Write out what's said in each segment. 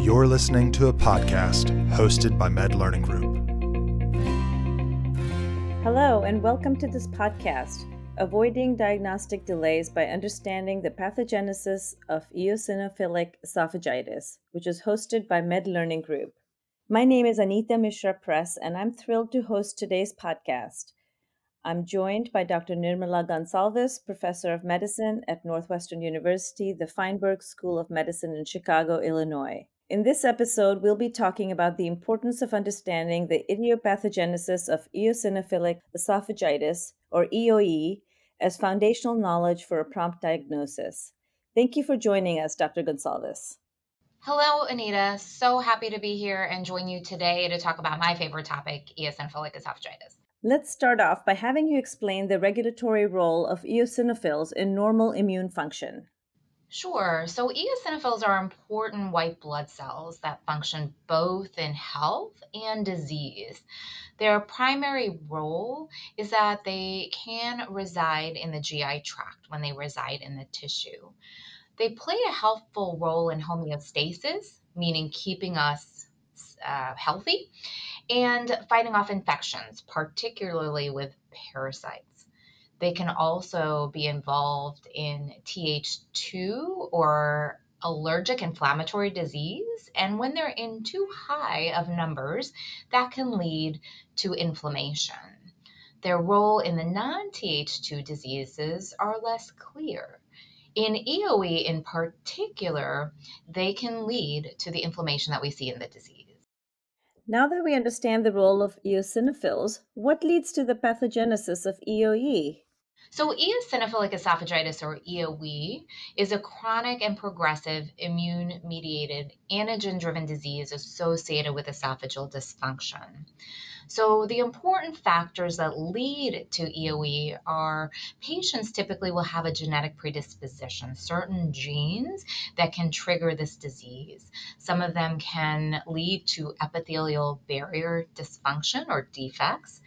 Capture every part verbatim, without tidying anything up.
You're listening to a podcast hosted by Med Learning Group. Hello, and welcome to this podcast, Avoiding Diagnostic Delays by Understanding the Pathogenesis of Eosinophilic Esophagitis, which is hosted by Med Learning Group. My name is Anita Mishra Press, and I'm thrilled to host today's podcast. I'm joined by Doctor Nirmala Gonsalves, Professor of Medicine at Northwestern University, the Feinberg School of Medicine in Chicago, Illinois. In this episode, we'll be talking about the importance of understanding the idiopathogenesis of eosinophilic esophagitis, or E O E, as foundational knowledge for a prompt diagnosis. Thank you for joining us, Doctor Gonsalves. Hello, Anita. So happy to be here and join you today to talk about my favorite topic, eosinophilic esophagitis. Let's start off by having you explain the regulatory role of eosinophils in normal immune function. Sure. So eosinophils are important white blood cells that function both in health and disease. Their primary role is that they can reside in the G I tract when they reside in the tissue. They play a helpful role in homeostasis, meaning keeping us uh, healthy, and fighting off infections, particularly with parasites. They can also be involved in T H two or allergic inflammatory disease. And when they're in too high of numbers, that can lead to inflammation. Their role in the non-T H two diseases are less clear. In E O E in particular, they can lead to the inflammation that we see in the disease. Now that we understand the role of eosinophils, what leads to the pathogenesis of E O E? So eosinophilic esophagitis, or E O E, is a chronic and progressive immune-mediated antigen-driven disease associated with esophageal dysfunction. So the important factors that lead to E O E are patients typically will have a genetic predisposition, certain genes that can trigger this disease. Some of them can lead to epithelial barrier dysfunction or defects.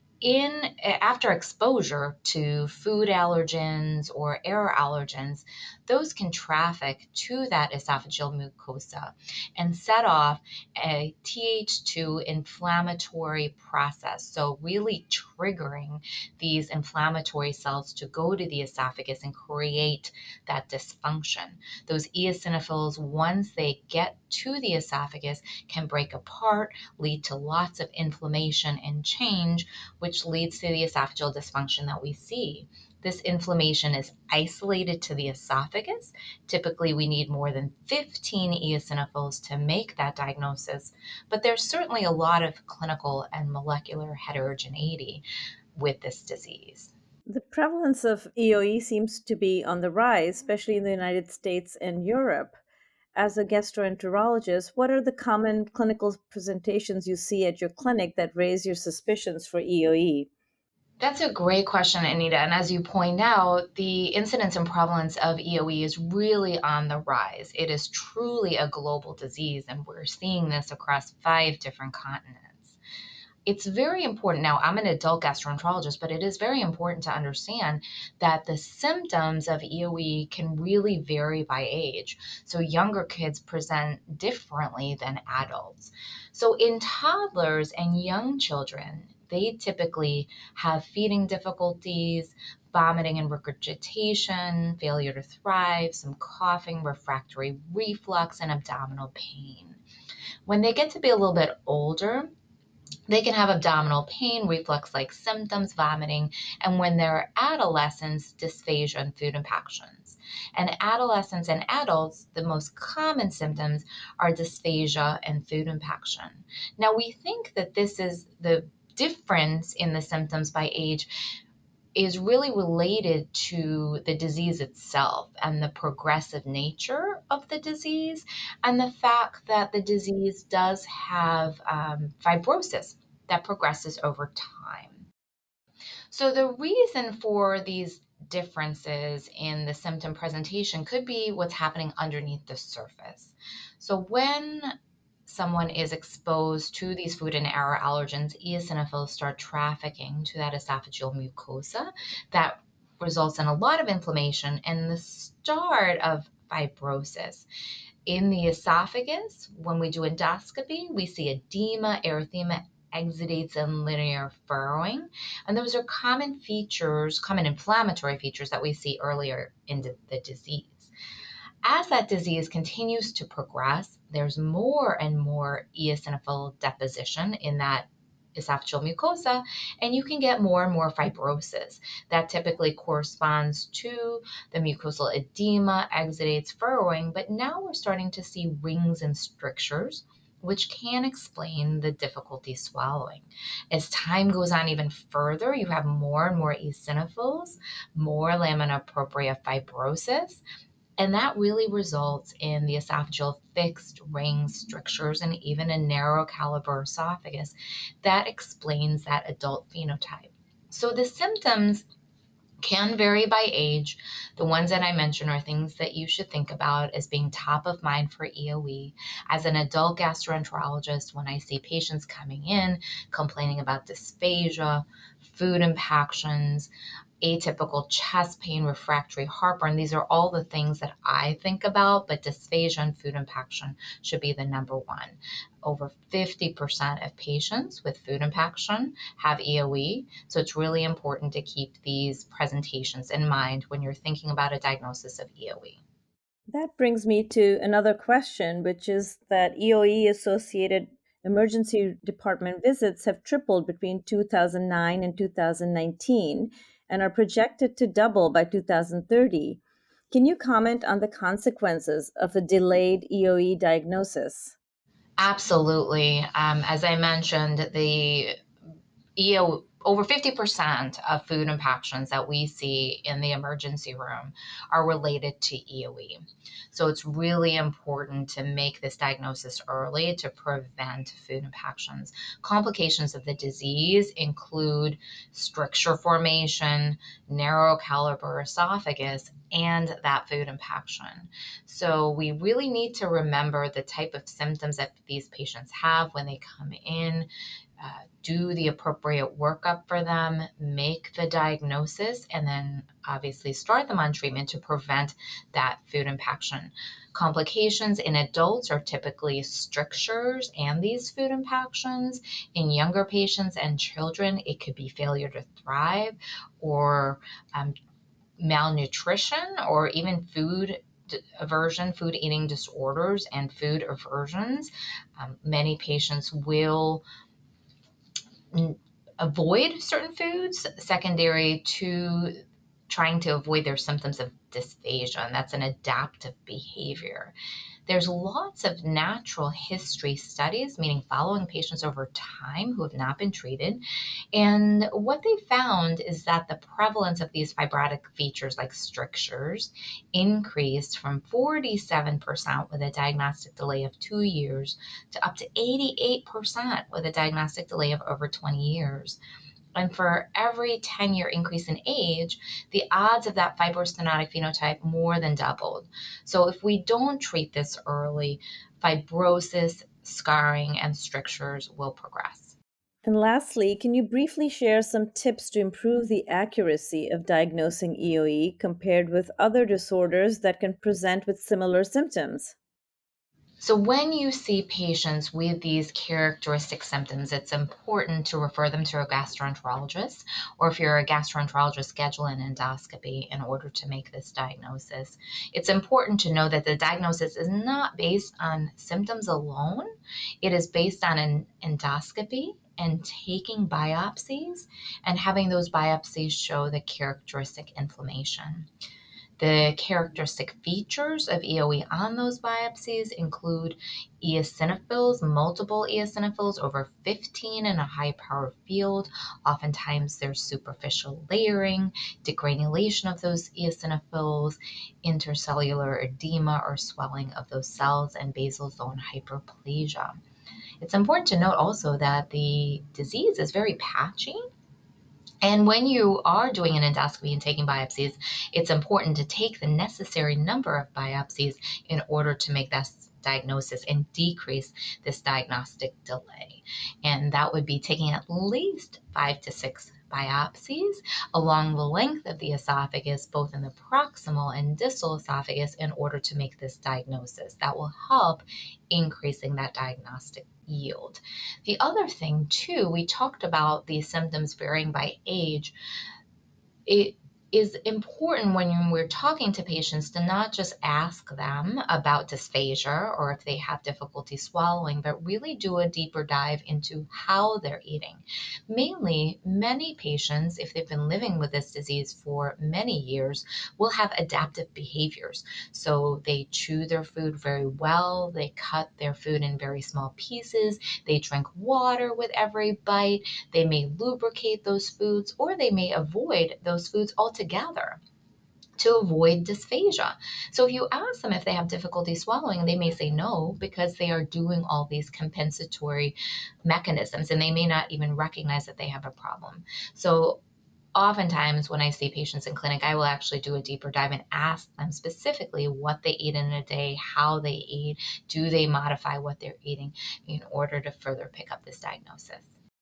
In after exposure to food allergens or air allergens, those can traffic to that esophageal mucosa and set off a T H two inflammatory process. So really triggering these inflammatory cells to go to the esophagus and create that dysfunction. Those eosinophils, once they get to the esophagus, can break apart, lead to lots of inflammation and change, which leads to the esophageal dysfunction that we see. This inflammation is isolated to the esophagus. Typically, we need more than fifteen eosinophils to make that diagnosis, but there's certainly a lot of clinical and molecular heterogeneity with this disease. The prevalence of E O E seems to be on the rise, especially in the United States and Europe. As a gastroenterologist, what are the common clinical presentations you see at your clinic that raise your suspicions for E O E? That's a great question, Anita. And as you point out, the incidence and prevalence of E O E is really on the rise. It is truly a global disease, and we're seeing this across five different continents. It's very important. Now, I'm an adult gastroenterologist, but it is very important to understand that the symptoms of E O E can really vary by age. So younger kids present differently than adults. So in toddlers and young children, they typically have feeding difficulties, vomiting and regurgitation, failure to thrive, some coughing, refractory reflux, and abdominal pain. When they get to be a little bit older, they can have abdominal pain, reflux-like symptoms, vomiting, and when they're adolescents, dysphagia and food impactions. And adolescents and adults, the most common symptoms are dysphagia and food impaction. Now, we think that this is the difference in the symptoms by age is really related to the disease itself and the progressive nature of the disease, and the fact that the disease does have um, fibrosis that progresses over time. So the reason for these differences in the symptom presentation could be what's happening underneath the surface. So when someone is exposed to these food and air allergens, eosinophils start trafficking to that esophageal mucosa. That results in a lot of inflammation and the start of fibrosis. In the esophagus, when we do endoscopy, we see edema, erythema, exudates, and linear furrowing. And those are common features, common inflammatory features that we see earlier in the disease. As that disease continues to progress, there's more and more eosinophil deposition in that esophageal mucosa, and you can get more and more fibrosis. That typically corresponds to the mucosal edema, exudates, furrowing, but now we're starting to see rings and strictures, which can explain the difficulty swallowing. As time goes on even further, you have more and more eosinophils, more lamina propria fibrosis, and that really results in the esophageal fixed rings, strictures, and even a narrow caliber esophagus. That explains that adult phenotype. So the symptoms can vary by age. The ones that I mentioned are things that you should think about as being top of mind for E O E. As an adult gastroenterologist, when I see patients coming in complaining about dysphagia, food impactions, atypical chest pain, refractory heartburn, these are all the things that I think about, but dysphagia and food impaction should be the number one. Over fifty percent of patients with food impaction have E O E, so it's really important to keep these presentations in mind when you're thinking about a diagnosis of E O E. That brings me to another question, which is that E O E associated emergency department visits have tripled between two thousand nine and two thousand nineteen and are projected to double by two thousand thirty. Can you comment on the consequences of a delayed E O E diagnosis? Absolutely. Um, as I mentioned, the E O over fifty percent of food impactions that we see in the emergency room are related to E O E. So it's really important to make this diagnosis early to prevent food impactions. Complications of the disease include stricture formation, narrow caliber esophagus, and that food impaction. So we really need to remember the type of symptoms that these patients have when they come in. Uh, do the appropriate workup for them, make the diagnosis, and then obviously start them on treatment to prevent that food impaction. Complications in adults are typically strictures and these food impactions. In younger patients and children, it could be failure to thrive or um, malnutrition or even food aversion, food eating disorders, and food aversions. Um, many patients will avoid certain foods secondary to trying to avoid their symptoms of dysphagia, and that's an adaptive behavior. There's lots of natural history studies, meaning following patients over time who have not been treated. And what they found is that the prevalence of these fibrotic features like strictures increased from forty-seven percent with a diagnostic delay of two years to up to eighty-eight percent with a diagnostic delay of over twenty years. And for every ten-year increase in age, the odds of that fibrostenotic phenotype more than doubled. So if we don't treat this early, fibrosis, scarring, and strictures will progress. And lastly, can you briefly share some tips to improve the accuracy of diagnosing E O E compared with other disorders that can present with similar symptoms? So when you see patients with these characteristic symptoms, it's important to refer them to a gastroenterologist, or if you're a gastroenterologist, schedule an endoscopy in order to make this diagnosis. It's important to know that the diagnosis is not based on symptoms alone. It is based on an endoscopy and taking biopsies and having those biopsies show the characteristic inflammation. The characteristic features of E O E on those biopsies include eosinophils, multiple eosinophils, over fifteen in a high power field. Oftentimes there's superficial layering, degranulation of those eosinophils, intercellular edema or swelling of those cells, and basal zone hyperplasia. It's important to note also that the disease is very patchy. And when you are doing an endoscopy and taking biopsies, it's important to take the necessary number of biopsies in order to make that diagnosis and decrease this diagnostic delay. And that would be taking at least five to six biopsies along the length of the esophagus, both in the proximal and distal esophagus, in order to make this diagnosis. That will help increasing that diagnostic yield. The other thing, too, we talked about these symptoms varying by age. It is important when we're talking to patients to not just ask them about dysphagia or if they have difficulty swallowing, but really do a deeper dive into how they're eating. Mainly, many patients, if they've been living with this disease for many years, will have adaptive behaviors. So they chew their food very well, they cut their food in very small pieces, they drink water with every bite, they may lubricate those foods, or they may avoid those foods altogether to avoid dysphagia. So if you ask them if they have difficulty swallowing, they may say no, because they are doing all these compensatory mechanisms and they may not even recognize that they have a problem. So oftentimes when I see patients in clinic, I will actually do a deeper dive and ask them specifically what they eat in a day, how they eat, do they modify what they're eating in order to further pick up this diagnosis.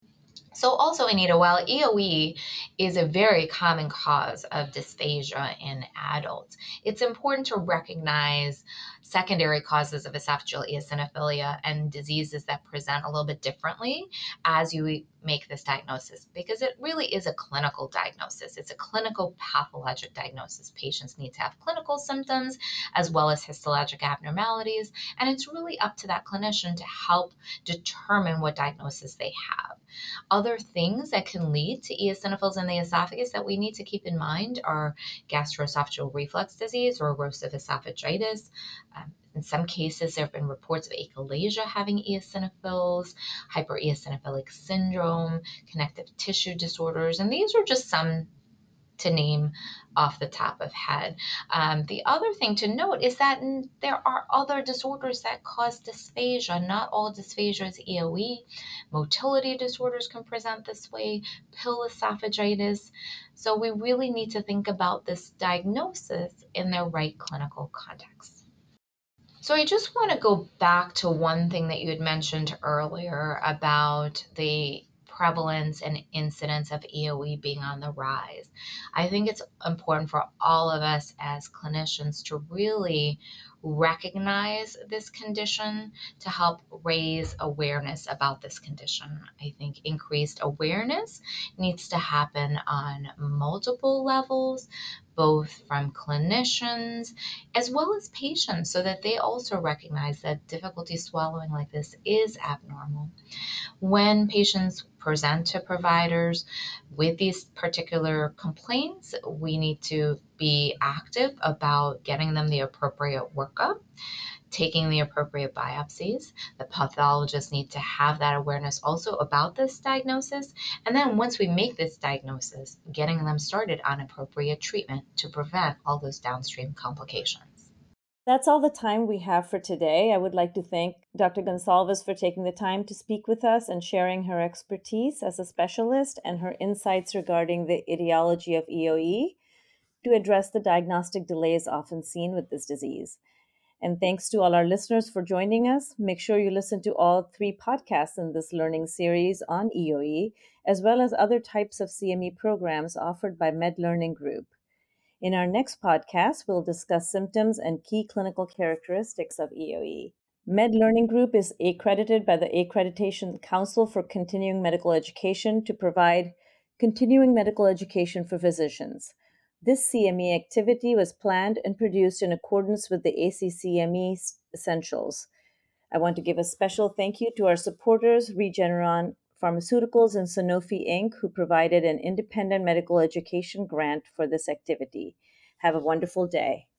So also, Anita, while E O E is a very common cause of dysphagia in adults, it's important to recognize secondary causes of esophageal eosinophilia and diseases that present a little bit differently as you make this diagnosis, because it really is a clinical diagnosis. It's a clinical pathologic diagnosis. Patients need to have clinical symptoms as well as histologic abnormalities, and it's really up to that clinician to help determine what diagnosis they have. Other things that can lead to eosinophils in the esophagus that we need to keep in mind are gastroesophageal reflux disease or erosive esophagitis. Um, in some cases, there have been reports of achalasia having eosinophils, hypereosinophilic syndrome, connective tissue disorders, and these are just some to name off the top of head. Um, the other thing to note is that n- there are other disorders that cause dysphagia. Not all dysphagia is E O E. Motility disorders can present this way, pill esophagitis. So we really need to think about this diagnosis in the right clinical context. So I just want to go back to one thing that you had mentioned earlier about the prevalence and incidence of E O E being on the rise. I think it's important for all of us as clinicians to really recognize this condition to help raise awareness about this condition. I think increased awareness needs to happen on multiple levels, both from clinicians as well as patients, so that they also recognize that difficulty swallowing like this is abnormal. When patients present to providers with these particular complaints, we need to be active about getting them the appropriate workup, taking the appropriate biopsies. The pathologists need to have that awareness also about this diagnosis. And then once we make this diagnosis, getting them started on appropriate treatment to prevent all those downstream complications. That's all the time we have for today. I would like to thank Doctor Gonsalves for taking the time to speak with us and sharing her expertise as a specialist and her insights regarding the etiology of E O E to address the diagnostic delays often seen with this disease. And thanks to all our listeners for joining us. Make sure you listen to all three podcasts in this learning series on E O E, as well as other types of C M E programs offered by MedLearning Group. In our next podcast, we'll discuss symptoms and key clinical characteristics of E O E. MedLearning Group is accredited by the Accreditation Council for Continuing Medical Education to provide continuing medical education for physicians. This C M E activity was planned and produced in accordance with the A C C M E Essentials. I want to give a special thank you to our supporters, Regeneron Pharmaceuticals and Sanofi Incorporated, who provided an independent medical education grant for this activity. Have a wonderful day.